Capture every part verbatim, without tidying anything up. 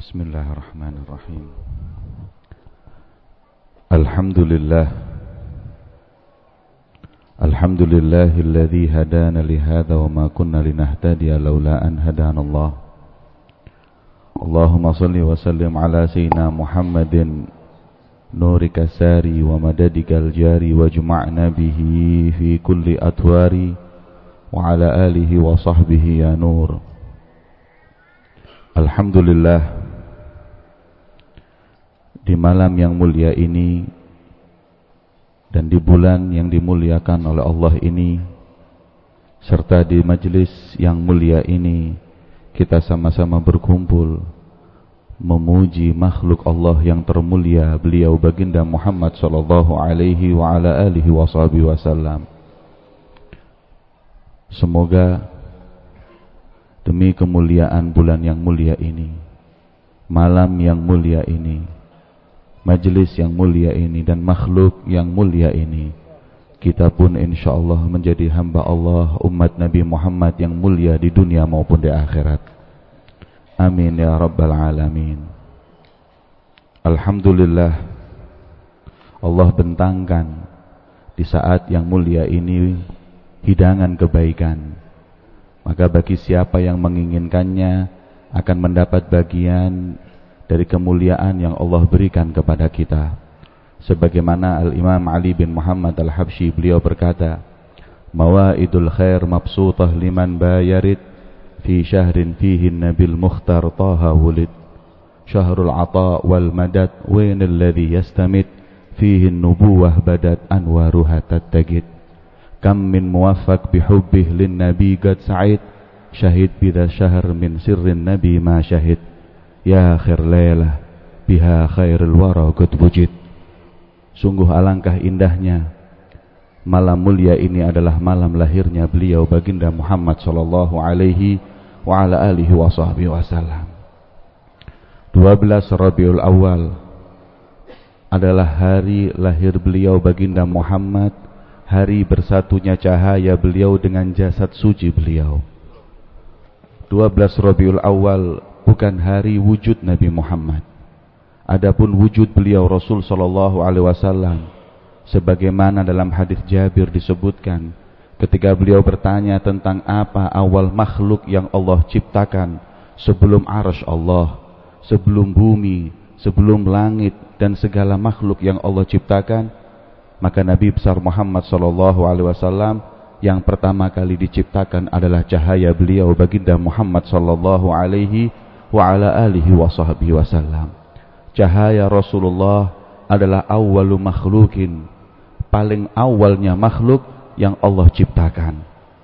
Bismillahirrahmanirrahim. Alhamdulillah. Alhamdulillahilladzi hadana li hadza wa ma kunna linahtadiya laula an hadanallah. Allahumma shalli wa sallim ala sayyidina Muhammadin nurika sari wa madadikal jari wa juma'na bihi fi kulli atwari wa ala alihi wa sahbihi ya nur. Alhamdulillah, di malam yang mulia ini dan di bulan yang dimuliakan oleh Allah ini, serta di majelis yang mulia ini, kita sama-sama berkumpul memuji makhluk Allah yang termulia, beliau baginda Muhammad sallallahu alaihi wa ala alihi wasallam. Semoga demi kemuliaan bulan yang mulia ini, malam yang mulia ini, majelis yang mulia ini, dan makhluk yang mulia ini, kita pun insyaallah menjadi hamba Allah, umat Nabi Muhammad yang mulia di dunia maupun di akhirat. Amin ya rabbal alamin. Alhamdulillah, Allah bentangkan di saat yang mulia ini hidangan kebaikan. Maka bagi siapa yang menginginkannya akan mendapat bagian dari kemuliaan yang Allah berikan kepada kita. Sebagaimana Al-Imam Ali bin Muhammad Al-Habsyi, beliau berkata, "Mawaidul khair mabsutah liman bayarid fi syahrin fihi nabil mukhtar taha wulid. Syahrul ata wal madad wainal ladhi yastamid fihi nubuwah badat anwaruha tattagid. Kam min muwaffaq bihubbih lin nabi qad sa'id syahid bidha syahr min sirrin nabi ma syahid. Ya khair laylah biha khairul wara qad wujid." Sungguh alangkah indahnya malam mulia ini adalah malam lahirnya beliau baginda Muhammad sallallahu alaihi wa ala alihi wa sahbihi wasallam. dua belas Rabiul Awal adalah hari lahir beliau baginda Muhammad, hari bersatunya cahaya beliau dengan jasad suci beliau. dua belas Rabiul Awal bukan hari wujud Nabi Muhammad. Adapun wujud beliau Rasul sallallahu alaihi wasallam, sebagaimana dalam hadis Jabir disebutkan, ketika beliau bertanya tentang apa awal makhluk yang Allah ciptakan sebelum arsy Allah, sebelum bumi, sebelum langit dan segala makhluk yang Allah ciptakan, maka Nabi besar Muhammad sallallahu alaihi wasallam yang pertama kali diciptakan adalah cahaya beliau baginda Muhammad sallallahu alaihi wa ala alihi wa sahbihi wasallam. Cahaya Rasulullah adalah awwalu makhlukin, paling awalnya makhluk yang Allah ciptakan.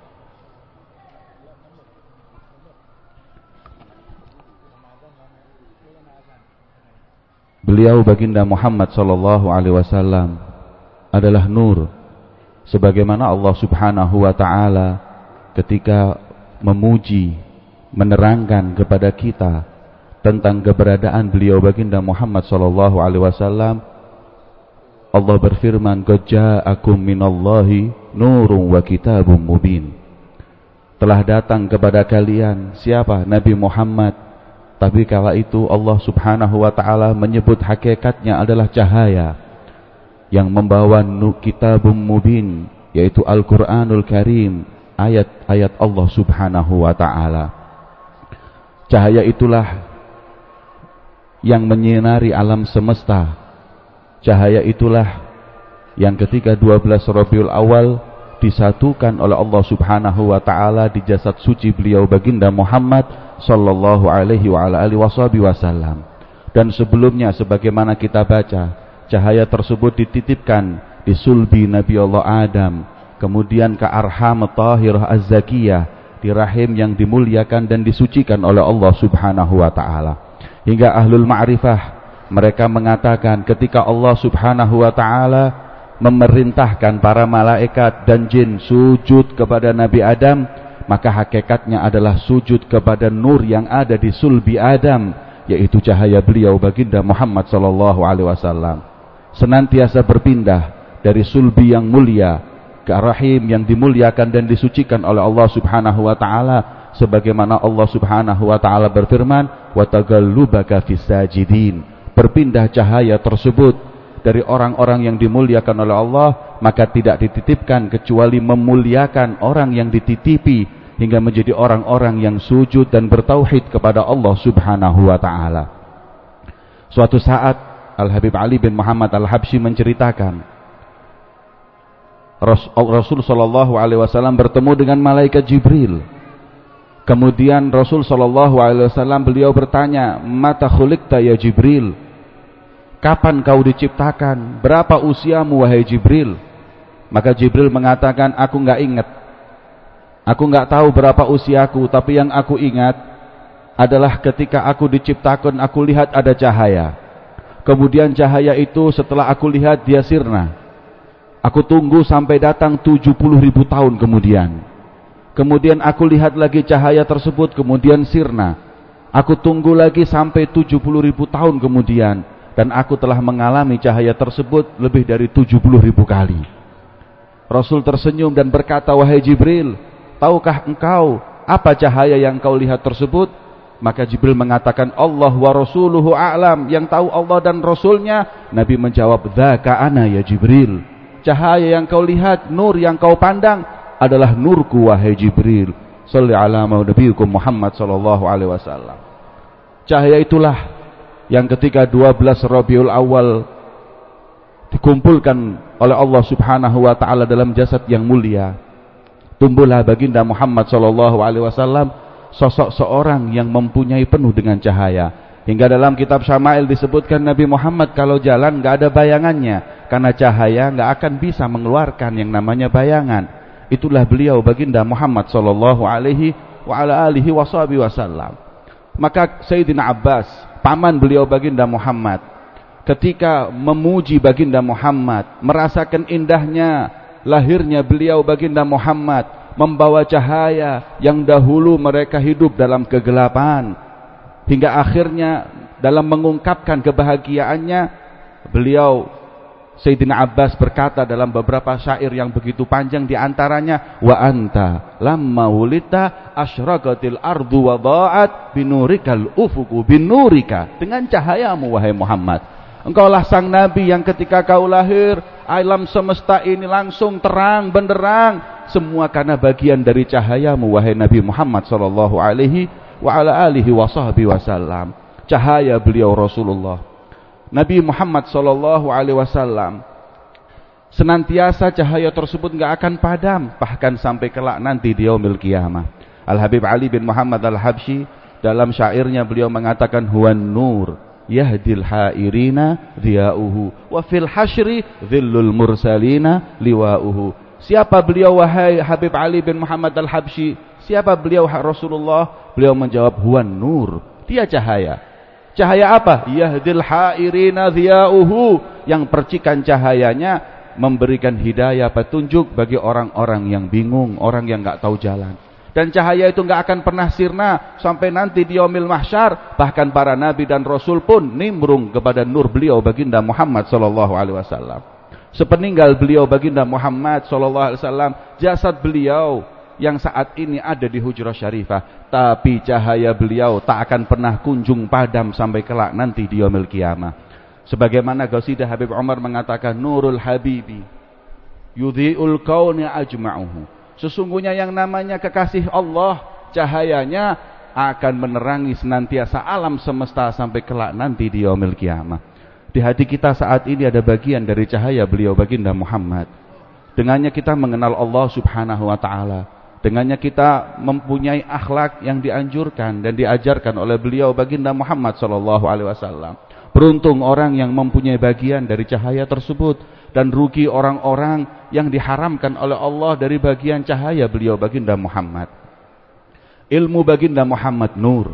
Beliau baginda Muhammad sallallahu alaihi wasallam adalah nur, sebagaimana Allah Subhanahu wa taala ketika memuji, menerangkan kepada kita tentang keberadaan beliau baginda Muhammad sallallahu alaihi wasallam, Allah berfirman, "Qad ja'akum minallahi nurun wa kitabun mubin." Telah datang kepada kalian siapa? Nabi Muhammad. Tapi kala itu Allah Subhanahu wa taala menyebut hakikatnya adalah cahaya yang membawa kitabun mubin, yaitu Al-Qur'anul Karim, ayat-ayat Allah Subhanahu wa taala. Cahaya itulah yang menyinari alam semesta. Cahaya itulah yang ketika dua belas Rabiul Awal disatukan oleh Allah Subhanahu wa taala di jasad suci beliau baginda Muhammad sallallahu alaihi wa ala alihi wasallam. Dan sebelumnya sebagaimana kita baca, cahaya tersebut dititipkan di sulbi Nabi Allah Adam, kemudian ke arham tahirah az-zakiyah, di rahim yang dimuliakan dan disucikan oleh Allah Subhanahu wa taala. Hingga ahlul ma'rifah mereka mengatakan ketika Allah Subhanahu wa taala memerintahkan para malaikat dan jin sujud kepada Nabi Adam, maka hakikatnya adalah sujud kepada nur yang ada di sulbi Adam, yaitu cahaya beliau baginda Muhammad sallallahu alaihi wasallam. Senantiasa berpindah dari sulbi yang mulia ke rahim yang dimuliakan dan disucikan oleh Allah Subhanahu wa taala, sebagaimana Allah Subhanahu wa taala berfirman, wa tagallubaka fis sajidin, berpindah cahaya tersebut dari orang-orang yang dimuliakan oleh Allah, maka tidak dititipkan kecuali memuliakan orang yang dititipi hingga menjadi orang-orang yang sujud dan bertauhid kepada Allah Subhanahu wa taala. Suatu saat Al-Habib Ali bin Muhammad Al-Habsyi menceritakan, Rasul sallallahu alaihi wasallam bertemu dengan malaikat Jibril. Kemudian Rasul sallallahu alaihi wasallam beliau bertanya, "Mata khuliqta ya Jibril?" Kapan kau diciptakan? Berapa usiamu wahai Jibril? Maka Jibril mengatakan, aku enggak ingat. Aku enggak tahu berapa usiaku, tapi yang aku ingat adalah ketika aku diciptakan, aku lihat ada cahaya. Kemudian cahaya itu setelah aku lihat dia sirna. Aku tunggu sampai datang tujuh puluh ribu tahun kemudian. Kemudian aku lihat lagi cahaya tersebut, kemudian sirna. Aku tunggu lagi sampai tujuh puluh ribu tahun kemudian. Dan aku telah mengalami cahaya tersebut lebih dari tujuh puluh ribu kali. Rasul tersenyum dan berkata, wahai Jibril, tahukah engkau apa cahaya yang kau lihat tersebut? Maka Jibril mengatakan, Allah wa rasuluhu a'lam, yang tahu Allah dan Rasulnya. Nabi menjawab, dzaka ana ya Jibril, cahaya yang kau lihat, nur yang kau pandang adalah nurku wahai Jibril. Shalli ala nabiyikum Muhammad sallallahu alaihi wasallam. Cahaya itulah yang ketika dua belas Rabiul Awal dikumpulkan oleh Allah Subhanahu wa taala dalam jasad yang mulia, tumbuhlah baginda Muhammad sallallahu alaihi wasallam, sosok seorang yang mempunyai penuh dengan cahaya. Hingga dalam kitab Syama'il disebutkan Nabi Muhammad kalau jalan enggak ada bayangannya, karena cahaya enggak akan bisa mengeluarkan yang namanya bayangan. Itulah beliau baginda Muhammad sallallahu alaihi wa ala alihi wasallam. Maka Sayyidina Abbas, paman beliau baginda Muhammad, ketika memuji baginda Muhammad, merasakan indahnya lahirnya beliau baginda Muhammad, membawa cahaya yang dahulu mereka hidup dalam kegelapan, hingga akhirnya dalam mengungkapkan kebahagiaannya, beliau Sayyidina Abbas berkata dalam beberapa syair yang begitu panjang, di antaranya, wa anta lamma wulita asyraqatil ardu wa dha'at binurikal ufuku binurika, dengan cahayamu wahai Muhammad. Engkaulah sang nabi yang ketika kau lahir, alam semesta ini langsung terang benderang, semua karena bagian dari cahayamu wahai Nabi Muhammad sallallahu alaihi wa ala alihi wasallam. Cahaya beliau Rasulullah Nabi Muhammad sallallahu alaihi wasallam senantiasa cahaya tersebut enggak akan padam, bahkan sampai kelak nanti di yaumil qiyamah. Al-Habib Ali bin Muhammad Al-Habsyi dalam syairnya beliau mengatakan, huwan nur yahdil hairina dhiya'uhu wa fil hasyri dhillul mursalina liwa'uhu. Siapa beliau wahai Habib Ali bin Muhammad Al-Habsyi? Siapa beliau Rasulullah? Beliau menjawab, huwan nur, dia cahaya. Cahaya apa? Yahdil hairina dhiya'uhu, yang percikan cahayanya memberikan hidayah, petunjuk bagi orang-orang yang bingung, orang yang enggak tahu jalan. Dan cahaya itu enggak akan pernah sirna sampai nanti di yaumil mahsyar. Bahkan para nabi dan rasul pun nimbrung kepada nur beliau baginda Muhammad sallallahu alaihi wasallam. Sepeninggal beliau baginda Muhammad sallallahu alaihi wasallam, jasad beliau yang saat ini ada di Hujrah Syarifah, tapi cahaya beliau tak akan pernah kunjung padam sampai kelak nanti di yaumil qiyamah. Sebagaimana Ghasidah Habib Umar mengatakan, nurul habibi yudhi'ul kauni ajma'uhu, sesungguhnya yang namanya kekasih Allah, cahayanya akan menerangi senantiasa alam semesta sampai kelak nanti di yaumil qiyamah. Di hati kita saat ini ada bagian dari cahaya beliau baginda Muhammad. Dengannya kita mengenal Allah Subhanahu wa taala. Dengannya kita mempunyai akhlak yang dianjurkan dan diajarkan oleh beliau baginda Muhammad sallallahu alaihi wasallam. Beruntung orang yang mempunyai bagian dari cahaya tersebut, dan rugi orang-orang yang diharamkan oleh Allah dari bagian cahaya beliau baginda Muhammad. Ilmu baginda Muhammad nur,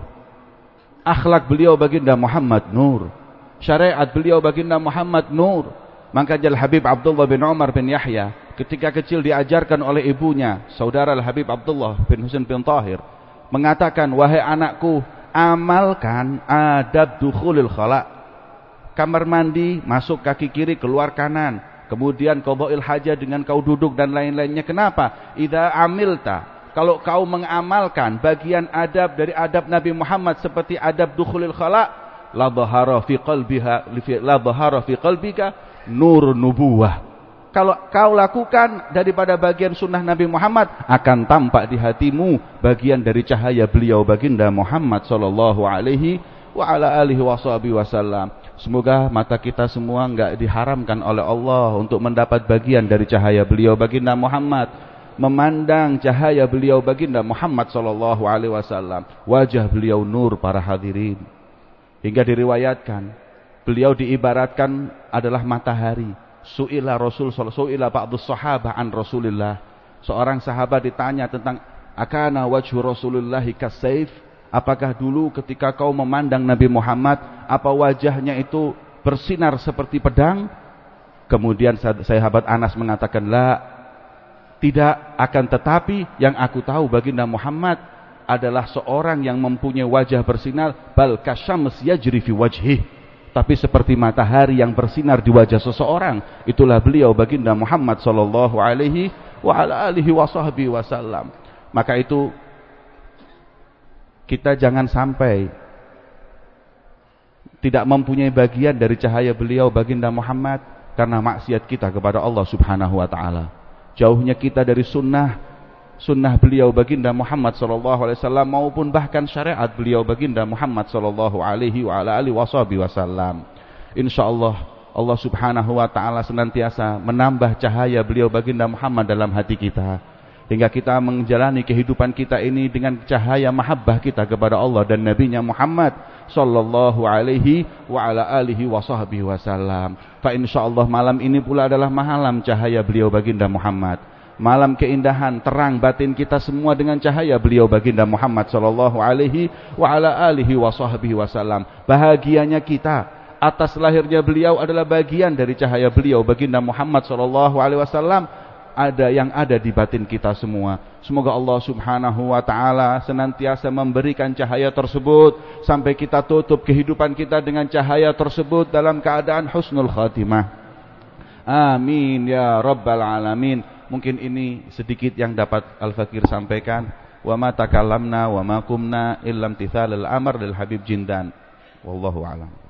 akhlak beliau baginda Muhammad nur, syariat beliau baginda Muhammad nur. Maka Jal Habib Abdullah bin Umar bin Yahya ketika kecil diajarkan oleh ibunya, saudara Habib Abdullah bin Husain bin Tahir, mengatakan, wahai anakku, amalkan adab dukhulil khala, kamar mandi, masuk kaki kiri, keluar kanan, kemudian qadha'il hajah dengan kau duduk dan lain-lainnya. Kenapa? Idza amilta kalau kau mengamalkan bagian adab dari adab Nabi Muhammad seperti adab dukhulil khala, la dhahara fi qalbiha la dhahara fi qalbika nur nubuwah. Kalau kau lakukan daripada bagian sunnah Nabi Muhammad, akan tampak di hatimu bagian dari cahaya beliau baginda Muhammad sallallahu alaihi wa ala alihi wasallam. Semoga mata kita semua enggak diharamkan oleh Allah untuk mendapat bagian dari cahaya beliau baginda Muhammad, memandang cahaya beliau baginda Muhammad sallallahu alaihi wasallam. Wajah beliau nur para hadirin. Hingga diriwayatkan beliau diibaratkan adalah matahari. Su'ila Rasul su'ila ba'dus sahabah an Rasulillah. Seorang sahabat ditanya tentang akana wajhu Rasulillahi kasayf, apakah dulu ketika kau memandang Nabi Muhammad apa wajahnya itu bersinar seperti pedang? Kemudian sahabat Anas mengatakan, la, tidak, akan tetapi yang aku tahu baginda Muhammad adalah seorang yang mempunyai wajah bersinar, bal kasyams yajri fi wajhih, tapi seperti matahari yang bersinar di wajah seseorang. Itulah beliau baginda Muhammad sallallahu alaihi wa ala alihi wasahbihi wasallam. Maka itu kita jangan sampai tidak mempunyai bagian dari cahaya beliau baginda Muhammad karena maksiat kita kepada Allah Subhanahu wa taala. Jauhnya kita dari sunnah sunnah beliau baginda Muhammad sallallahu alaihi wasallam maupun bahkan syariat beliau baginda Muhammad sallallahu alaihi wa ala alihi wasallam. Insyaallah Allah Subhanahu wa taala senantiasa menambah cahaya beliau baginda Muhammad dalam hati kita hingga kita menjalani kehidupan kita ini dengan cahaya mahabbah kita kepada Allah dan nabinya Muhammad sallallahu alaihi wa ala alihi wasallam. Fa insyaallah malam ini pula adalah malam cahaya beliau baginda Muhammad. Malam keindahan, terang batin kita semua dengan cahaya beliau baginda Muhammad sallallahu alaihi wa ala alihi wasallam. Bahagianya kita atas lahirnya beliau adalah bagian dari cahaya beliau baginda Muhammad sallallahu alaihi wasallam, ada yang ada di batin kita semua. Semoga Allah Subhanahu wa taala senantiasa memberikan cahaya tersebut sampai kita tutup kehidupan kita dengan cahaya tersebut dalam keadaan husnul khatimah. Amin ya rabbal alamin. Mungkin ini sedikit yang dapat Al-Fakir sampaikan. Wa ma takallamna wa ma qumna illam tithalal amr lil Habib Jindan. Wallahu a'lam.